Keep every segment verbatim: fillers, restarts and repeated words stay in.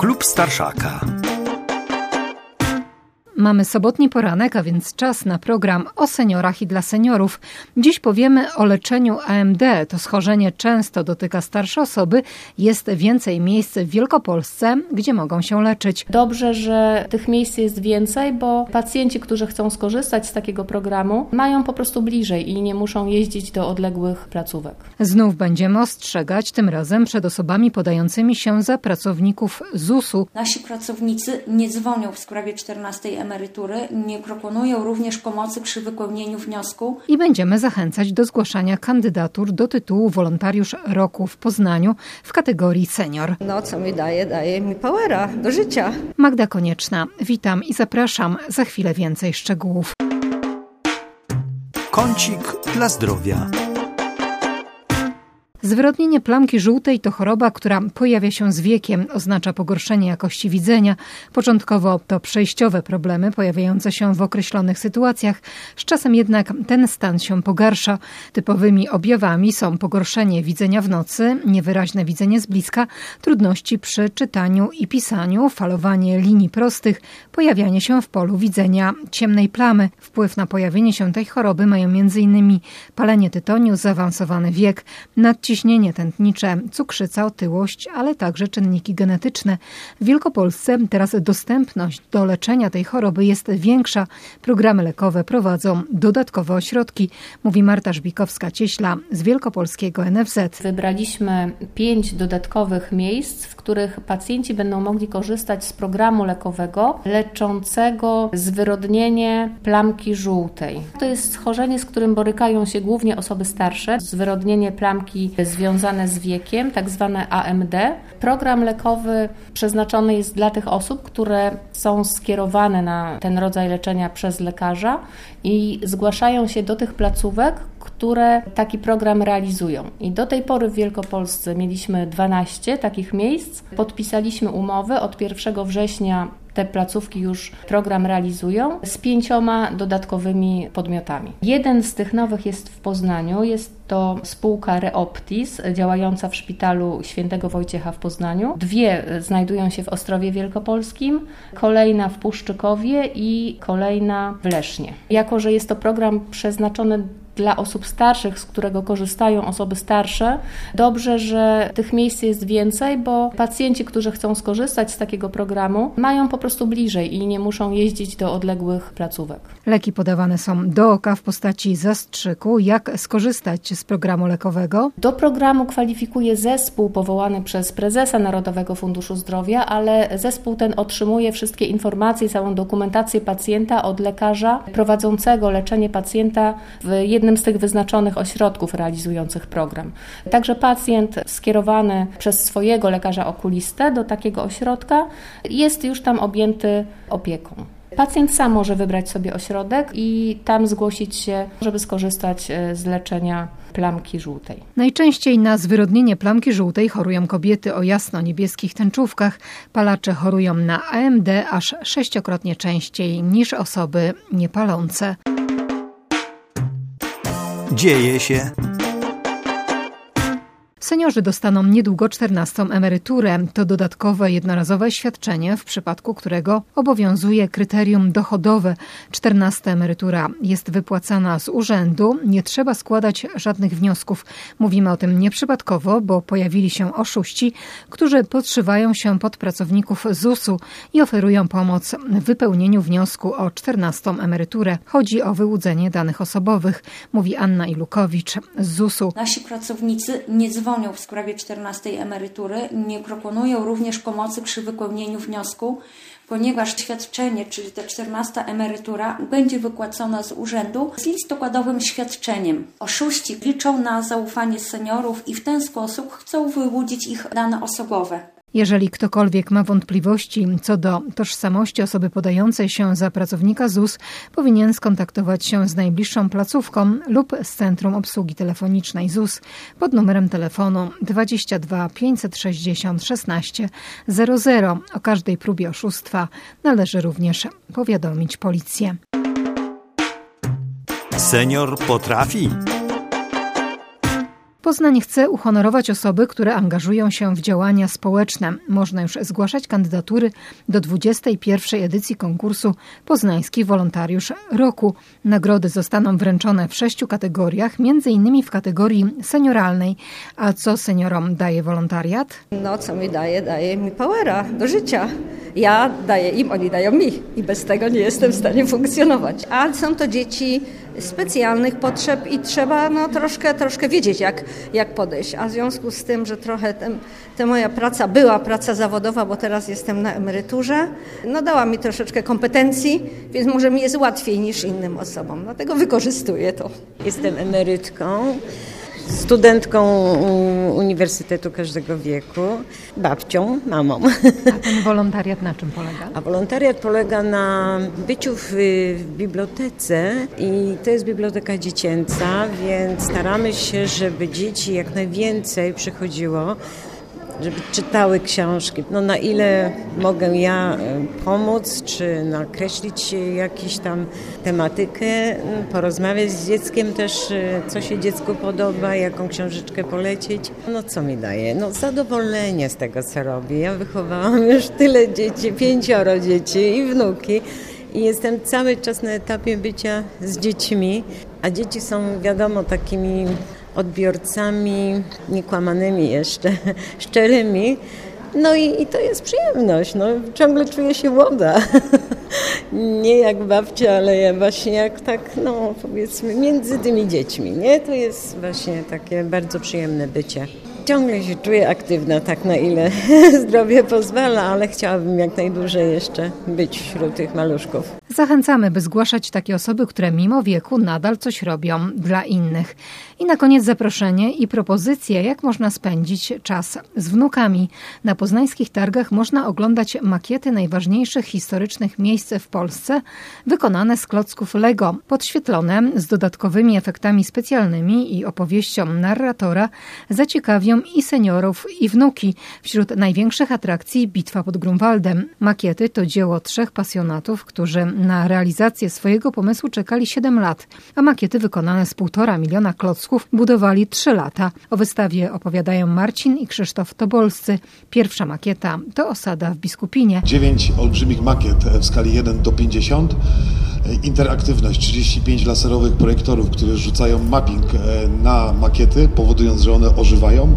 Klub Starszaka. Mamy sobotni poranek, a więc czas na program o seniorach i dla seniorów. Dziś powiemy o leczeniu A M D. To schorzenie często dotyka starsze osoby. Jest więcej miejsc w Wielkopolsce, gdzie mogą się leczyć. Dobrze, że tych miejsc jest więcej, bo pacjenci, którzy chcą skorzystać z takiego programu, mają po prostu bliżej i nie muszą jeździć do odległych placówek. Znów będziemy ostrzegać, tym razem przed osobami podającymi się za pracowników Z U S-u. Nasi pracownicy nie dzwonią w sprawie czternastej emerytury. emerytury, nie proponują również pomocy przy wypełnieniu wniosku. I będziemy zachęcać do zgłaszania kandydatur do tytułu Wolontariusz Roku w Poznaniu w kategorii senior. No, co mi daje? Daje mi powera do życia. Magda Konieczna, witam i zapraszam. Za chwilę więcej szczegółów. Kącik dla zdrowia. Zwyrodnienie plamki żółtej to choroba, która pojawia się z wiekiem, oznacza pogorszenie jakości widzenia. Początkowo to przejściowe problemy pojawiające się w określonych sytuacjach. Z czasem jednak ten stan się pogarsza. Typowymi objawami są pogorszenie widzenia w nocy, niewyraźne widzenie z bliska, trudności przy czytaniu i pisaniu, falowanie linii prostych, pojawianie się w polu widzenia ciemnej plamy. Wpływ na pojawienie się tej choroby mają między innymi palenie tytoniu, zaawansowany wiek, nadciśnienie Ciśnienie tętnicze, cukrzyca, otyłość, ale także czynniki genetyczne. W Wielkopolsce teraz dostępność do leczenia tej choroby jest większa. Programy lekowe prowadzą dodatkowe ośrodki, mówi Marta Żbikowska-Cieśla z Wielkopolskiego N F Z. Wybraliśmy pięć dodatkowych miejsc, w których pacjenci będą mogli korzystać z programu lekowego leczącego zwyrodnienie plamki żółtej. To jest schorzenie, z którym borykają się głównie osoby starsze. Zwyrodnienie plamki związane z wiekiem, tak zwane A M D. Program lekowy przeznaczony jest dla tych osób, które są skierowane na ten rodzaj leczenia przez lekarza i zgłaszają się do tych placówek, które taki program realizują. I do tej pory w Wielkopolsce mieliśmy dwanaście takich miejsc. Podpisaliśmy umowy od pierwszego września. Te placówki już program realizują z pięcioma dodatkowymi podmiotami. Jeden z tych nowych jest w Poznaniu, jest to spółka Reoptis działająca w Szpitalu Świętego Wojciecha w Poznaniu. Dwie znajdują się w Ostrowie Wielkopolskim, kolejna w Puszczykowie i kolejna w Lesznie. Jako że jest to program przeznaczony dla osób starszych, z którego korzystają osoby starsze, dobrze, że tych miejsc jest więcej, bo pacjenci, którzy chcą skorzystać z takiego programu, mają po prostu bliżej i nie muszą jeździć do odległych placówek. Leki podawane są do oka w postaci zastrzyku. Jak skorzystać z programu lekowego? Do programu kwalifikuje zespół powołany przez prezesa Narodowego Funduszu Zdrowia, ale zespół ten otrzymuje wszystkie informacje, całą dokumentację pacjenta od lekarza prowadzącego leczenie pacjenta w jednym z tych wyznaczonych ośrodków realizujących program. Także pacjent skierowany przez swojego lekarza okulistę do takiego ośrodka jest już tam objęty opieką. Pacjent sam może wybrać sobie ośrodek i tam zgłosić się, żeby skorzystać z leczenia plamki żółtej. Najczęściej na zwyrodnienie plamki żółtej chorują kobiety o jasno-niebieskich tęczówkach. Palacze chorują na A M D aż sześciokrotnie częściej niż osoby niepalące. Dzieje się. Seniorzy dostaną niedługo czternastą emeryturę. To dodatkowe jednorazowe świadczenie, w przypadku którego obowiązuje kryterium dochodowe. czternasta emerytura jest wypłacana z urzędu. Nie trzeba składać żadnych wniosków. Mówimy o tym nieprzypadkowo, bo pojawili się oszuści, którzy podszywają się pod pracowników Z U S-u i oferują pomoc w wypełnieniu wniosku o czternastą emeryturę. Chodzi o wyłudzenie danych osobowych, mówi Anna Ilukowicz z Z U S-u. Nasi pracownicy nie dzwonią w sprawie czternastej emerytury, nie proponują również pomocy przy wypełnieniu wniosku, ponieważ świadczenie, czyli ta czternasta emerytura, będzie wypłacona z urzędu z listopadowym świadczeniem. Oszuści liczą na zaufanie seniorów i w ten sposób chcą wyłudzić ich dane osobowe. Jeżeli ktokolwiek ma wątpliwości co do tożsamości osoby podającej się za pracownika Z U S, powinien skontaktować się z najbliższą placówką lub z Centrum Obsługi Telefonicznej Z U S pod numerem telefonu dwadzieścia dwa pięćset sześćdziesiąt szesnaście zero zero. O każdej próbie oszustwa należy również powiadomić policję. Senior potrafi. Poznań chce uhonorować osoby, które angażują się w działania społeczne. Można już zgłaszać kandydatury do dwudziestej pierwszej edycji konkursu Poznański Wolontariusz Roku. Nagrody zostaną wręczone w sześciu kategoriach, między innymi w kategorii senioralnej. A co seniorom daje wolontariat? No, co mi daje? Daje mi powera do życia. Ja daję im, oni dają mi i bez tego nie jestem w stanie funkcjonować. A są to dzieci specjalnych potrzeb i trzeba no, troszkę, troszkę wiedzieć, jak, jak podejść. A w związku z tym, że trochę ten, ta moja praca była praca zawodowa, bo teraz jestem na emeryturze, no dała mi troszeczkę kompetencji, więc może mi jest łatwiej niż innym osobom. Dlatego wykorzystuję to. Jestem emerytką, studentką Uniwersytetu Każdego Wieku, babcią, mamą. A ten wolontariat na czym polega? A wolontariat polega na byciu w, w bibliotece i to jest biblioteka dziecięca, więc staramy się, żeby dzieci jak najwięcej przychodziło, żeby czytały książki. No na ile mogę ja pomóc, czy nakreślić jakąś tam tematykę, porozmawiać z dzieckiem też, co się dziecku podoba, jaką książeczkę polecieć. No co mi daje? No zadowolenie z tego, co robię. Ja wychowałam już tyle dzieci, pięcioro dzieci i wnuki i jestem cały czas na etapie bycia z dziećmi, a dzieci są wiadomo takimi odbiorcami niekłamanymi jeszcze, szczerymi. No i, i to jest przyjemność. No, ciągle czuję się młoda. Nie jak babcia, ale właśnie jak tak, no powiedzmy, między tymi dziećmi. Nie? To jest właśnie takie bardzo przyjemne bycie. Ciągle się czuję aktywna, tak na ile zdrowie pozwala, ale chciałabym jak najdłużej jeszcze być wśród tych maluszków. Zachęcamy, by zgłaszać takie osoby, które mimo wieku nadal coś robią dla innych. I na koniec zaproszenie i propozycje, jak można spędzić czas z wnukami. Na poznańskich targach można oglądać makiety najważniejszych historycznych miejsc w Polsce, wykonane z klocków Lego, podświetlone z dodatkowymi efektami specjalnymi i opowieścią narratora, zaciekawią i seniorów, i wnuki. Wśród największych atrakcji Bitwa pod Grunwaldem. Makiety to dzieło trzech pasjonatów, którzy na realizację swojego pomysłu czekali siedem lat, a makiety wykonane z półtora miliona klocków budowali trzy lata. O wystawie opowiadają Marcin i Krzysztof Tobolscy. Pierwsza makieta to osada w Biskupinie. Dziewięć olbrzymich makiet w skali jeden do pięćdziesięciu. Interaktywność, trzydzieści pięć laserowych projektorów, które rzucają mapping na makiety, powodując, że one ożywają.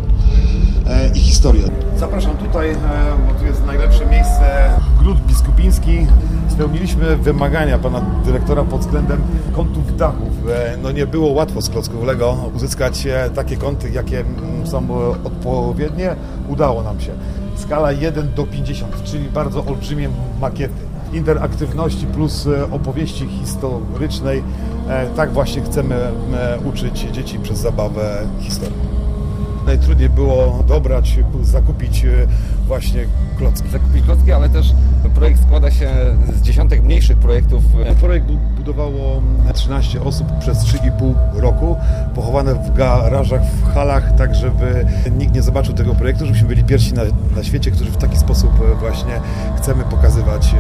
I historia. Zapraszam tutaj, bo tu jest najlepsze miejsce. Gród Biskupiński. Spełniliśmy wymagania pana dyrektora pod względem kątów dachów. No nie było łatwo z klocków Lego uzyskać takie kąty, jakie są odpowiednie. Udało nam się. Skala jeden do pięćdziesięciu, czyli bardzo olbrzymie makiety. Interaktywności plus opowieści historycznej. Tak właśnie chcemy uczyć dzieci przez zabawę historii. Najtrudniej było dobrać, zakupić właśnie klocki. Zakupić klocki, ale też projekt składa się z dziesiątek mniejszych projektów. Projekt budowało trzynaście osób przez trzy i pół roku, pochowane w garażach, w halach, tak żeby nikt nie zobaczył tego projektu, żebyśmy byli pierwsi na, na świecie, którzy w taki sposób właśnie chcemy pokazywać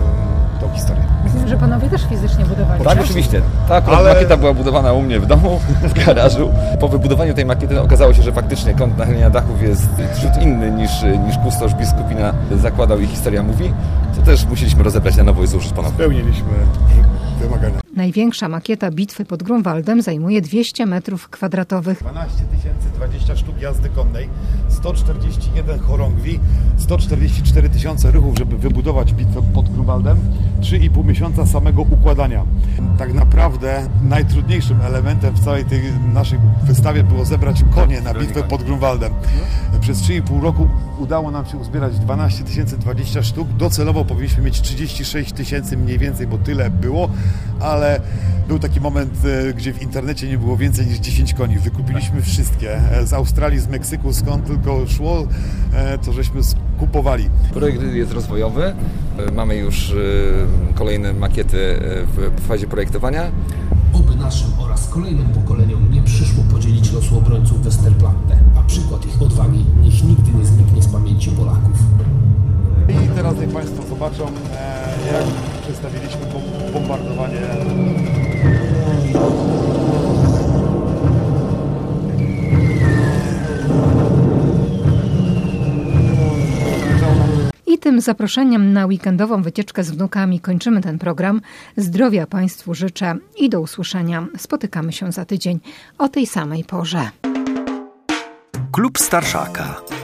tą historię. Myślę, że panowie też fizycznie budowali. Tak, oczywiście. Ta akurat Ale... makieta była budowana u mnie w domu, w garażu. Po wybudowaniu tej makiety okazało się, że faktycznie kąt nachylenia dachów jest ciut inny niż, niż kustosz Biskupina zakładał i historia mówi. To też musieliśmy rozebrać na nowo i złożyć ponownie. Spełniliśmy wymagania. Największa makieta bitwy pod Grunwaldem zajmuje dwieście metrów kwadratowych. dwanaście tysięcy dwadzieścia sztuk jazdy konnej, sto czterdzieści jeden chorągwi, sto czterdzieści cztery tysiące ruchów, żeby wybudować bitwę pod Grunwaldem, trzy i pół miesiąca samego układania. Tak naprawdę najtrudniejszym elementem w całej tej naszej wystawie było zebrać konie na bitwę pod Grunwaldem. Przez trzy i pół roku udało nam się uzbierać dwanaście tysięcy dwadzieścia sztuk. Docelowo powinniśmy mieć trzydzieści sześć tysięcy mniej więcej, bo tyle było, ale był taki moment, gdzie w internecie nie było więcej niż dziesięć koni. Wykupiliśmy wszystkie. Z Australii, z Meksyku, skąd tylko szło, to żeśmy skupowali. Projekt jest rozwojowy. Mamy już kolejne makiety w fazie projektowania. Oby naszym oraz kolejnym pokoleniom nie przyszło podzielić losu obrońców Westerplatte, a przykład ich odwagi niech nigdy nie zniknie z pamięci Polaków. I teraz niech Państwo zobaczą, jak przedstawiliśmy bombardowanie. tym zaproszeniem na weekendową wycieczkę z wnukami kończymy ten program. Zdrowia Państwu życzę i do usłyszenia. Spotykamy się za tydzień o tej samej porze. Klub Starszaka.